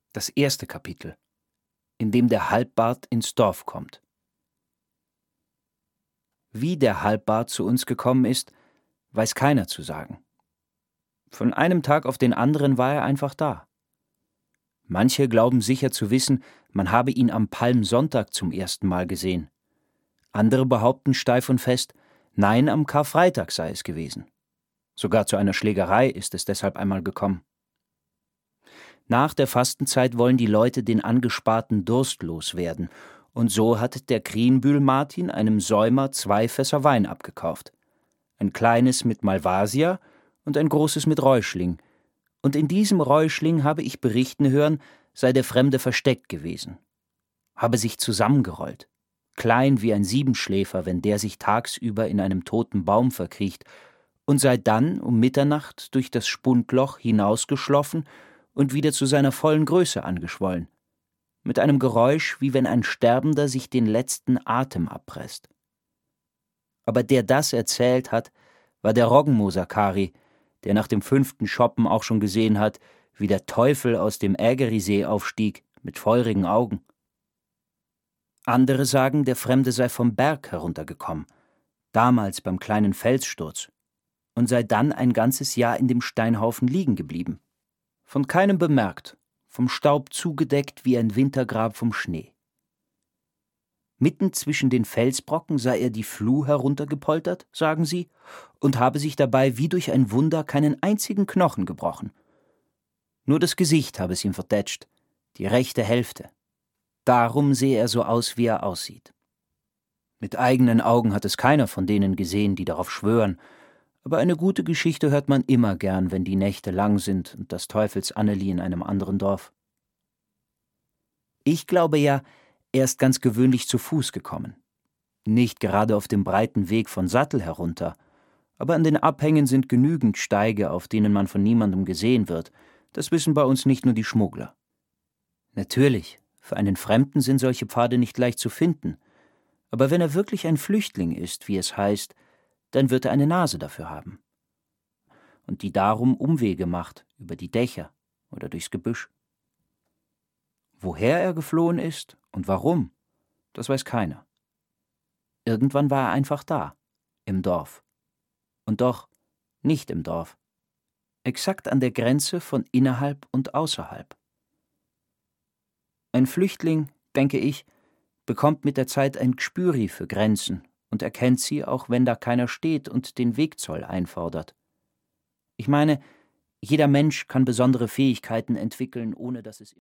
Das erste Kapitel, in dem der Halbbart ins Dorf kommt. Wie der Halbbart zu uns gekommen ist, weiß keiner zu sagen. Von einem Tag auf den anderen war er einfach da. Manche glauben sicher zu wissen, man habe ihn am Palmsonntag zum ersten Mal gesehen. Andere behaupten steif und fest, nein, am Karfreitag sei es gewesen. Sogar zu einer Schlägerei ist es deshalb einmal gekommen. Nach der Fastenzeit wollen die Leute den angesparten Durst loswerden, und so hat der Krienbühl Martin einem Säumer 2 Fässer Wein abgekauft. Ein kleines mit Malvasia und ein großes mit Räuschling. Und in diesem Räuschling, habe ich berichten hören, sei der Fremde versteckt gewesen. Habe sich zusammengerollt, klein wie ein Siebenschläfer, wenn der sich tagsüber in einem toten Baum verkriecht, und sei dann um Mitternacht durch das Spundloch hinausgeschloffen und wieder zu seiner vollen Größe angeschwollen, mit einem Geräusch, wie wenn ein Sterbender sich den letzten Atem abpresst. Aber der das erzählt hat, war der Roggenmoser Kari, der nach dem 5. Schoppen auch schon gesehen hat, wie der Teufel aus dem Ägerisee aufstieg, mit feurigen Augen. Andere sagen, der Fremde sei vom Berg heruntergekommen, damals beim kleinen Felssturz, und sei dann ein ganzes Jahr in dem Steinhaufen liegen geblieben. Von keinem bemerkt, vom Staub zugedeckt wie ein Wintergrab vom Schnee. Mitten zwischen den Felsbrocken sei er die Fluh heruntergepoltert, sagen sie, und habe sich dabei wie durch ein Wunder keinen einzigen Knochen gebrochen. Nur das Gesicht habe es ihm vertätscht, die rechte Hälfte. Darum sehe er so aus, wie er aussieht. Mit eigenen Augen hat es keiner von denen gesehen, die darauf schwören, aber eine gute Geschichte hört man immer gern, wenn die Nächte lang sind und das Teufels Anneli in einem anderen Dorf. Ich glaube ja, er ist ganz gewöhnlich zu Fuß gekommen. Nicht gerade auf dem breiten Weg von Sattel herunter, aber an den Abhängen sind genügend Steige, auf denen man von niemandem gesehen wird. Das wissen bei uns nicht nur die Schmuggler. Natürlich, für einen Fremden sind solche Pfade nicht leicht zu finden, aber wenn er wirklich ein Flüchtling ist, wie es heißt, dann wird er eine Nase dafür haben. Und die darum Umwege macht, über die Dächer oder durchs Gebüsch. Woher er geflohen ist und warum, das weiß keiner. Irgendwann war er einfach da, im Dorf. Und doch nicht im Dorf. Exakt an der Grenze von innerhalb und außerhalb. Ein Flüchtling, denke ich, bekommt mit der Zeit ein Gspüri für Grenzen und erkennt sie, auch wenn da keiner steht und den Wegzoll einfordert. Ich meine, jeder Mensch kann besondere Fähigkeiten entwickeln, ohne dass es